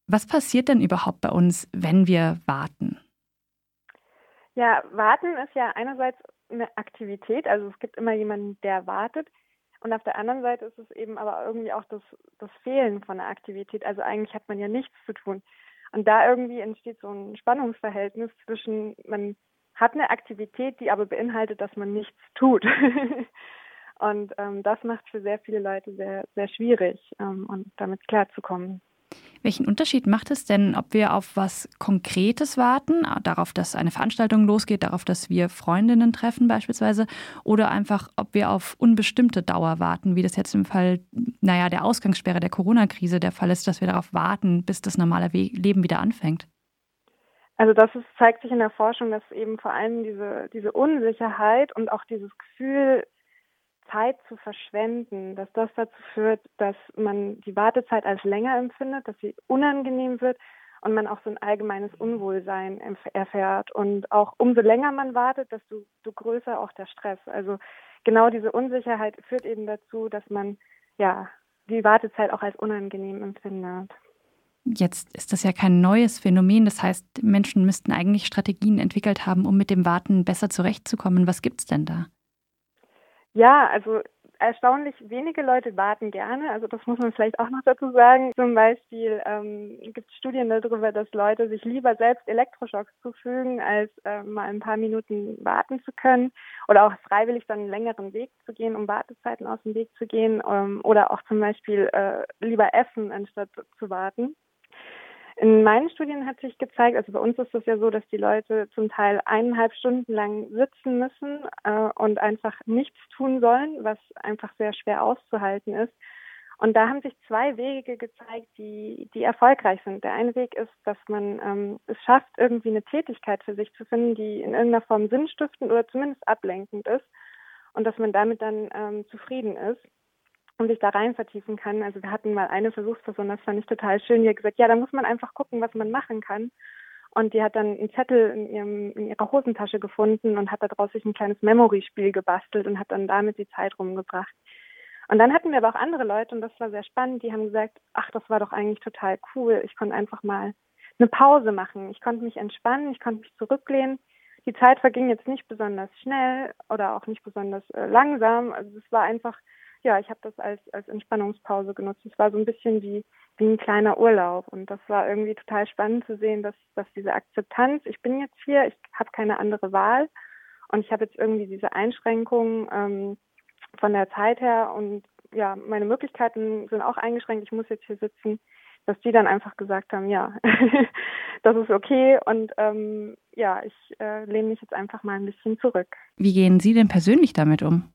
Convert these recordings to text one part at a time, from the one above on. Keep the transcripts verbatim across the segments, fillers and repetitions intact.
Was passiert denn überhaupt bei uns, wenn wir warten? Ja, warten ist ja einerseits eine Aktivität, also es gibt immer jemanden, der wartet. Und auf der anderen Seite ist es eben aber irgendwie auch das, das Fehlen von einer Aktivität. Also eigentlich hat man ja nichts zu tun. Und da irgendwie entsteht so ein Spannungsverhältnis zwischen, man hat eine Aktivität, die aber beinhaltet, dass man nichts tut. Und ähm, das macht für sehr viele Leute sehr, sehr schwierig, ähm, und damit klarzukommen. Welchen Unterschied macht es denn, ob wir auf was Konkretes warten, darauf, dass eine Veranstaltung losgeht, darauf, dass wir Freundinnen treffen beispielsweise, oder einfach, ob wir auf unbestimmte Dauer warten, wie das jetzt im Fall, naja, der Ausgangssperre der Corona-Krise der Fall ist, dass wir darauf warten, bis das normale We- Leben wieder anfängt? Also das ist, zeigt sich in der Forschung, dass eben vor allem diese, diese Unsicherheit und auch dieses Gefühl, Zeit zu verschwenden, dass das dazu führt, dass man die Wartezeit als länger empfindet, dass sie unangenehm wird und man auch so ein allgemeines Unwohlsein empf- erfährt. Und auch umso länger man wartet, desto, desto größer auch der Stress. Also genau diese Unsicherheit führt eben dazu, dass man ja die Wartezeit auch als unangenehm empfindet. Jetzt ist das ja kein neues Phänomen. Das heißt, Menschen müssten eigentlich Strategien entwickelt haben, um mit dem Warten besser zurechtzukommen. Was gibt's denn da? Ja, also erstaunlich wenige Leute warten gerne. Also das muss man vielleicht auch noch dazu sagen. Zum Beispiel ähm, gibt es Studien darüber, dass Leute sich lieber selbst Elektroschocks zufügen, als äh, mal ein paar Minuten warten zu können oder auch freiwillig dann einen längeren Weg zu gehen, um Wartezeiten aus dem Weg zu gehen, ähm, oder auch zum Beispiel äh, lieber essen, anstatt zu warten. In meinen Studien hat sich gezeigt, also bei uns ist es ja so, dass die Leute zum Teil eineinhalb Stunden lang sitzen müssen äh, und einfach nichts tun sollen, was einfach sehr schwer auszuhalten ist. Und da haben sich zwei Wege gezeigt, die, die erfolgreich sind. Der eine Weg ist, dass man ähm, es schafft, irgendwie eine Tätigkeit für sich zu finden, die in irgendeiner Form sinnstiftend oder zumindest ablenkend ist und dass man damit dann ähm, zufrieden ist und sich da rein vertiefen kann. Also wir hatten mal eine Versuchsperson, das fand ich total schön, die hat gesagt, ja, da muss man einfach gucken, was man machen kann. Und die hat dann einen Zettel in, ihrem, in ihrer Hosentasche gefunden und hat daraus sich ein kleines Memory-Spiel gebastelt und hat dann damit die Zeit rumgebracht. Und dann hatten wir aber auch andere Leute, und das war sehr spannend, die haben gesagt, ach, das war doch eigentlich total cool. Ich konnte einfach mal eine Pause machen. Ich konnte mich entspannen, ich konnte mich zurücklehnen. Die Zeit verging jetzt nicht besonders schnell oder auch nicht besonders äh, langsam. Also es war einfach, ja, ich habe das als, als Entspannungspause genutzt. Es war so ein bisschen wie, wie ein kleiner Urlaub. Und das war irgendwie total spannend zu sehen, dass, dass diese Akzeptanz, ich bin jetzt hier, ich habe keine andere Wahl und ich habe jetzt irgendwie diese Einschränkungen ähm, von der Zeit her und ja, meine Möglichkeiten sind auch eingeschränkt, ich muss jetzt hier sitzen, dass die dann einfach gesagt haben, ja, das ist okay und ähm, ja, ich äh, lehne mich jetzt einfach mal ein bisschen zurück. Wie gehen Sie denn persönlich damit um?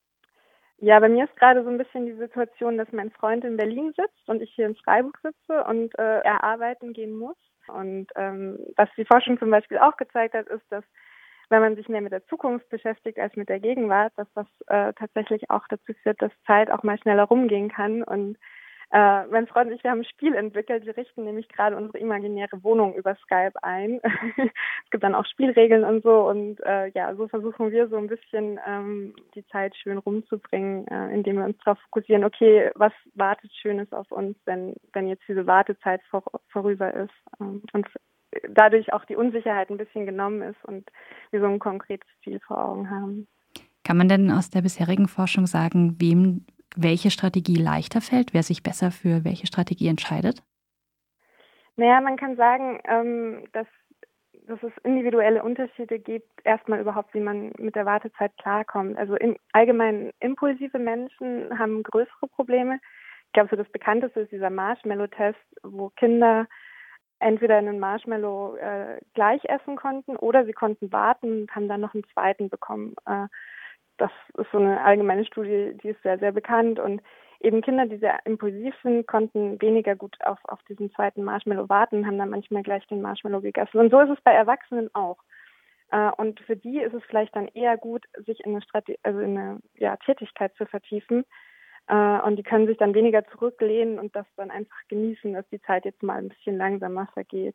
Ja, bei mir ist gerade so ein bisschen die Situation, dass mein Freund in Berlin sitzt und ich hier in Freiburg sitze und äh, er arbeiten gehen muss. Und ähm, was die Forschung zum Beispiel auch gezeigt hat, ist, dass wenn man sich mehr mit der Zukunft beschäftigt als mit der Gegenwart, dass das äh, tatsächlich auch dazu führt, dass Zeit auch mal schneller rumgehen kann. Und äh, mein Freund und ich, wir haben ein Spiel entwickelt. Wir richten nämlich gerade unsere imaginäre Wohnung über Skype ein. Es gibt dann auch Spielregeln und so. Und äh, ja, so versuchen wir so ein bisschen ähm, die Zeit schön rumzubringen, äh, indem wir uns darauf fokussieren, okay, was wartet Schönes auf uns, wenn, wenn jetzt diese Wartezeit vor, vorüber ist. Ähm, und dadurch auch die Unsicherheit ein bisschen genommen ist und wir so ein konkretes Ziel vor Augen haben. Kann man denn aus der bisherigen Forschung sagen, wem welche Strategie leichter fällt, wer sich besser für welche Strategie entscheidet? Naja, man kann sagen, ähm, dass, dass es individuelle Unterschiede gibt, erstmal überhaupt, wie man mit der Wartezeit klarkommt. Also im allgemein impulsive Menschen haben größere Probleme. Ich glaube, so das bekannteste ist dieser Marshmallow-Test, wo Kinder entweder einen Marshmallow äh, gleich essen konnten oder sie konnten warten und haben dann noch einen zweiten bekommen. Äh, das ist so eine allgemeine Studie, die ist sehr, sehr bekannt. Und eben Kinder, die sehr impulsiv sind, konnten weniger gut auf, auf diesen zweiten Marshmallow warten, haben dann manchmal gleich den Marshmallow gegessen. Und so ist es bei Erwachsenen auch. Äh, und für die ist es vielleicht dann eher gut, sich in eine, Strate- also in eine ja, Tätigkeit zu vertiefen. Äh, und die können sich dann weniger zurücklehnen und das dann einfach genießen, dass die Zeit jetzt mal ein bisschen langsamer vergeht.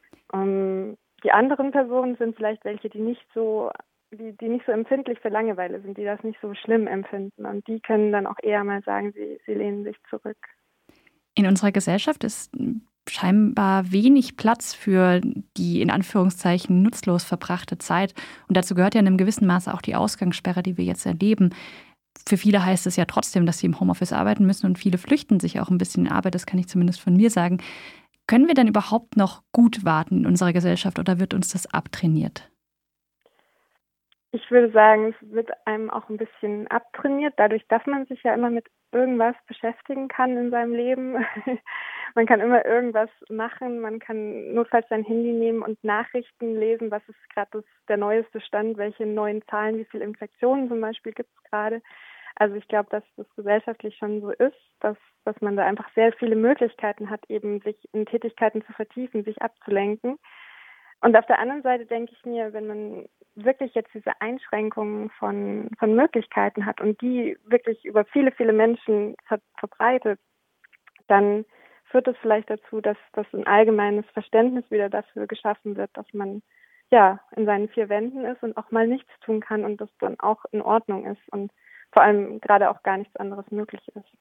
Ähm, die anderen Personen sind vielleicht welche, die nicht so, die, die nicht so empfindlich für Langeweile sind, die das nicht so schlimm empfinden. Und die können dann auch eher mal sagen, sie, sie lehnen sich zurück. In unserer Gesellschaft ist scheinbar wenig Platz für die in Anführungszeichen nutzlos verbrachte Zeit. Und dazu gehört ja in einem gewissen Maße auch die Ausgangssperre, die wir jetzt erleben. Für viele heißt es ja trotzdem, dass sie im Homeoffice arbeiten müssen und viele flüchten sich auch ein bisschen in Arbeit. Das kann ich zumindest von mir sagen. Können wir denn überhaupt noch gut warten in unserer Gesellschaft oder wird uns das abtrainiert? Ich würde sagen, es wird einem auch ein bisschen abtrainiert, dadurch, dass man sich ja immer mit irgendwas beschäftigen kann in seinem Leben. Man kann immer irgendwas machen, man kann notfalls sein Handy nehmen und Nachrichten lesen, was ist gerade der neueste Stand, welche neuen Zahlen, wie viele Infektionen zum Beispiel gibt es gerade. Also ich glaube, dass das gesellschaftlich schon so ist, dass, dass man da einfach sehr viele Möglichkeiten hat, eben sich in Tätigkeiten zu vertiefen, sich abzulenken. Und auf der anderen Seite denke ich mir, wenn man wirklich jetzt diese Einschränkungen von, von Möglichkeiten hat und die wirklich über viele, viele Menschen ver- verbreitet, dann führt es vielleicht dazu, dass, dass ein allgemeines Verständnis wieder dafür geschaffen wird, dass man ja in seinen vier Wänden ist und auch mal nichts tun kann und das dann auch in Ordnung ist und vor allem gerade auch gar nichts anderes möglich ist.